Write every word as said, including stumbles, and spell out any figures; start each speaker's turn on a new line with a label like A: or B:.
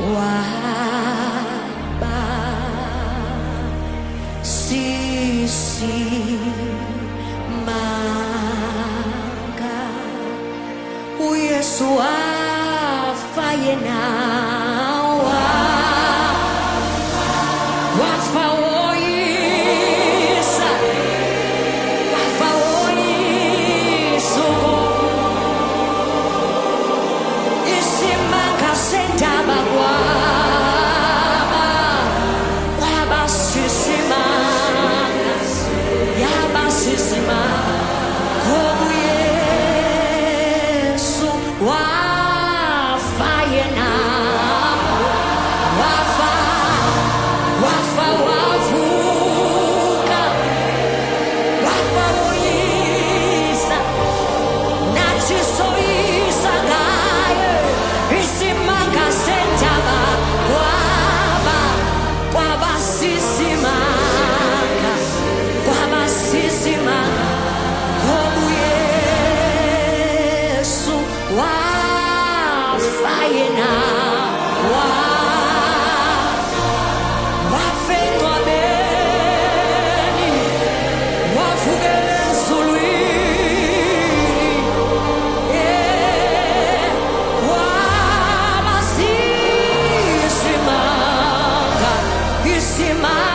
A: waba sisi manga uyesu afaye nawa wafa woyisa wafa woyiso isimanga sentaba kwaba waba sisimanga yaba sisimanga kobu yesu wafaye nawa wafa wafa wavuka wafa woyisa nachisoyisa ngaye isimanga sentaba kwaba kwaba sisimanga kwaba sisimanga kobu yesu wafaye nawa wafetwa beni wafuge sulwini eh, wabasisimanga isimanga